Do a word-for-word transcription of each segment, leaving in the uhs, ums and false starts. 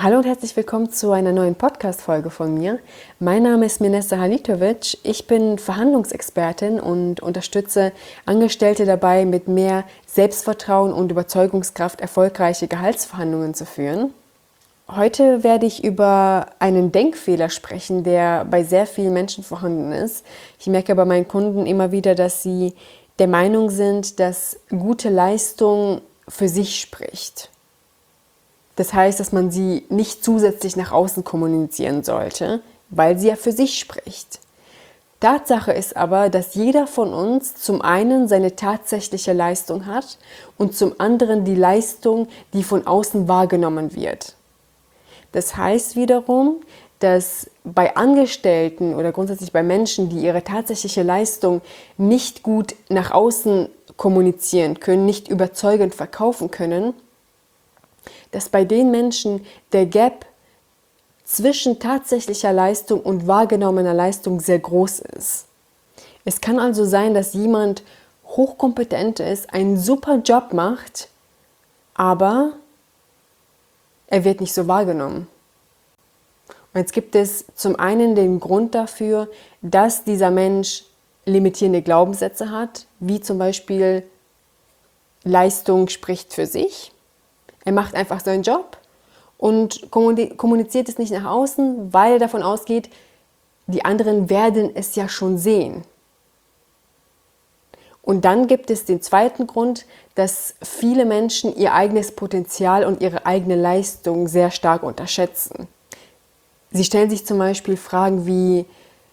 Hallo und herzlich willkommen zu einer neuen Podcast-Folge von mir. Mein Name ist Minessa Halitovic. Ich bin Verhandlungsexpertin und unterstütze Angestellte dabei, mit mehr Selbstvertrauen und Überzeugungskraft erfolgreiche Gehaltsverhandlungen zu führen. Heute werde ich über einen Denkfehler sprechen, der bei sehr vielen Menschen vorhanden ist. Ich merke bei meinen Kunden immer wieder, dass sie der Meinung sind, dass gute Leistung für sich spricht. Das heißt, dass man sie nicht zusätzlich nach außen kommunizieren sollte, weil sie ja für sich spricht. Tatsache ist aber, dass jeder von uns zum einen seine tatsächliche Leistung hat und zum anderen die Leistung, die von außen wahrgenommen wird. Das heißt wiederum, dass bei Angestellten oder grundsätzlich bei Menschen, die ihre tatsächliche Leistung nicht gut nach außen kommunizieren können, nicht überzeugend verkaufen können, dass bei den Menschen der Gap zwischen tatsächlicher Leistung und wahrgenommener Leistung sehr groß ist. Es kann also sein, dass jemand hochkompetent ist, einen super Job macht, aber er wird nicht so wahrgenommen. Und jetzt gibt es zum einen den Grund dafür, dass dieser Mensch limitierende Glaubenssätze hat, wie zum Beispiel Leistung spricht für sich. Er macht einfach seinen Job und kommuniziert es nicht nach außen, weil er davon ausgeht, die anderen werden es ja schon sehen. Und dann gibt es den zweiten Grund, dass viele Menschen ihr eigenes Potenzial und ihre eigene Leistung sehr stark unterschätzen. Sie stellen sich zum Beispiel Fragen wie,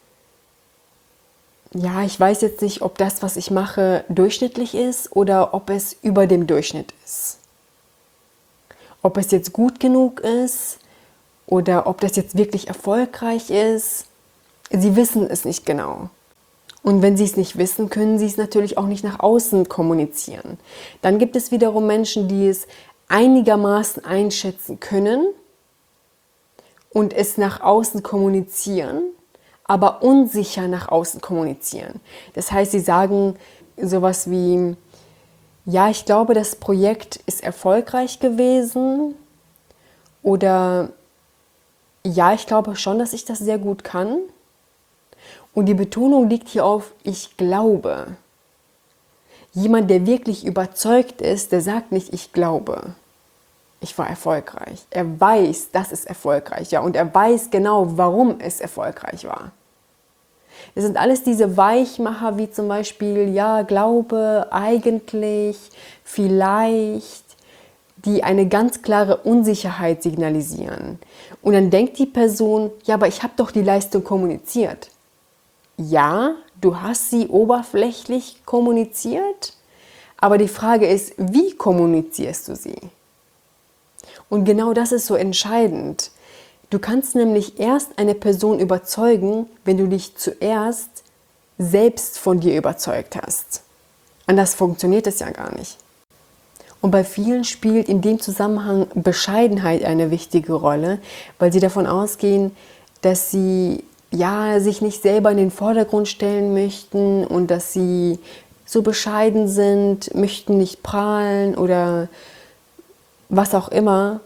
ja, ich weiß jetzt nicht, ob das, was ich mache, durchschnittlich ist oder ob es über dem Durchschnitt ist. Ob es jetzt gut genug ist oder ob das jetzt wirklich erfolgreich ist, sie wissen es nicht genau. Und wenn sie es nicht wissen, können sie es natürlich auch nicht nach außen kommunizieren. Dann gibt es wiederum Menschen, die es einigermaßen einschätzen können und es nach außen kommunizieren, aber unsicher nach außen kommunizieren. Das heißt, sie sagen sowas wie, ja, ich glaube, das Projekt ist erfolgreich gewesen oder ja, ich glaube schon, dass ich das sehr gut kann. Und die Betonung liegt hier auf ich glaube. Jemand, der wirklich überzeugt ist, der sagt nicht ich glaube, ich war erfolgreich. Er weiß, dass es erfolgreich war und er weiß genau, warum es erfolgreich war. Das sind alles diese Weichmacher, wie zum Beispiel, ja, glaube, eigentlich, vielleicht, die eine ganz klare Unsicherheit signalisieren. Und dann denkt die Person, ja, aber ich habe doch die Leistung kommuniziert. Ja, du hast sie oberflächlich kommuniziert, aber die Frage ist, wie kommunizierst du sie? Und genau das ist so entscheidend. Du kannst nämlich erst eine Person überzeugen, wenn du dich zuerst selbst von dir überzeugt hast. Anders funktioniert es ja gar nicht. Und bei vielen spielt in dem Zusammenhang Bescheidenheit eine wichtige Rolle, weil sie davon ausgehen, dass sie ja, sich nicht selber in den Vordergrund stellen möchten und dass sie so bescheiden sind, möchten nicht prahlen oder was auch immer.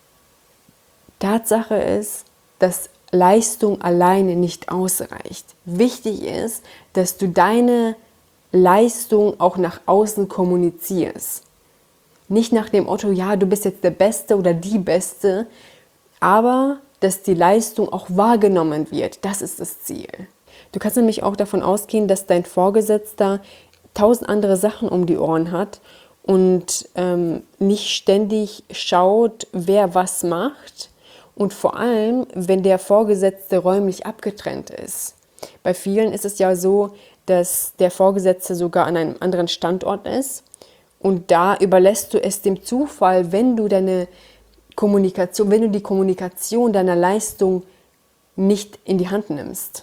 Tatsache ist, dass Leistung alleine nicht ausreicht. Wichtig ist, dass du deine Leistung auch nach außen kommunizierst. Nicht nach dem Motto, ja, du bist jetzt der Beste oder die Beste, aber dass die Leistung auch wahrgenommen wird. Das ist das Ziel. Du kannst nämlich auch davon ausgehen, dass dein Vorgesetzter tausend andere Sachen um die Ohren hat und ähm, nicht ständig schaut, wer was macht. Und vor allem, wenn der Vorgesetzte räumlich abgetrennt ist. Bei vielen ist es ja so, dass der Vorgesetzte sogar an einem anderen Standort ist. Und da überlässt du es dem Zufall, wenn du deine Kommunikation, wenn du die Kommunikation deiner Leistung nicht in die Hand nimmst.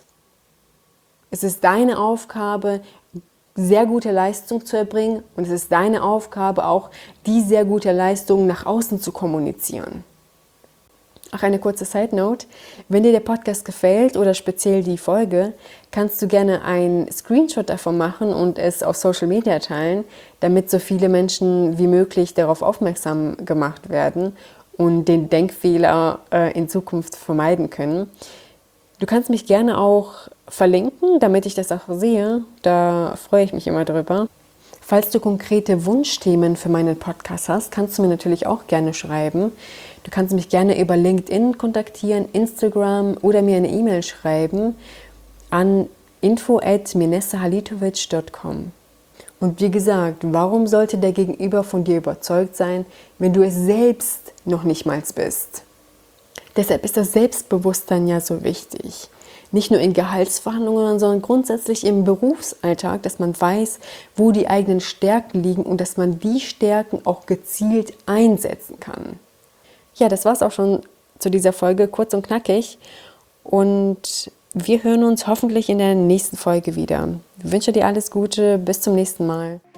Es ist deine Aufgabe, sehr gute Leistung zu erbringen. Und es ist deine Aufgabe auch, die sehr gute Leistung nach außen zu kommunizieren. Ach, eine kurze Side Note. Wenn dir der Podcast gefällt oder speziell die Folge, kannst du gerne einen Screenshot davon machen und es auf Social Media teilen, damit so viele Menschen wie möglich darauf aufmerksam gemacht werden und den Denkfehler äh, in Zukunft vermeiden können. Du kannst mich gerne auch verlinken, damit ich das auch sehe. Da freue ich mich immer drüber. Falls du konkrete Wunschthemen für meinen Podcast hast, kannst du mir natürlich auch gerne schreiben. Du kannst mich gerne über LinkedIn kontaktieren, Instagram oder mir eine E-Mail schreiben an info at minessahalitovic dot com. Und wie gesagt, warum sollte der Gegenüber von dir überzeugt sein, wenn du es selbst noch nicht mal bist? Deshalb ist das Selbstbewusstsein ja so wichtig. Nicht nur in Gehaltsverhandlungen, sondern grundsätzlich im Berufsalltag, dass man weiß, wo die eigenen Stärken liegen und dass man die Stärken auch gezielt einsetzen kann. Ja, das war es auch schon zu dieser Folge, kurz und knackig. Und wir hören uns hoffentlich in der nächsten Folge wieder. Ich wünsche dir alles Gute, bis zum nächsten Mal.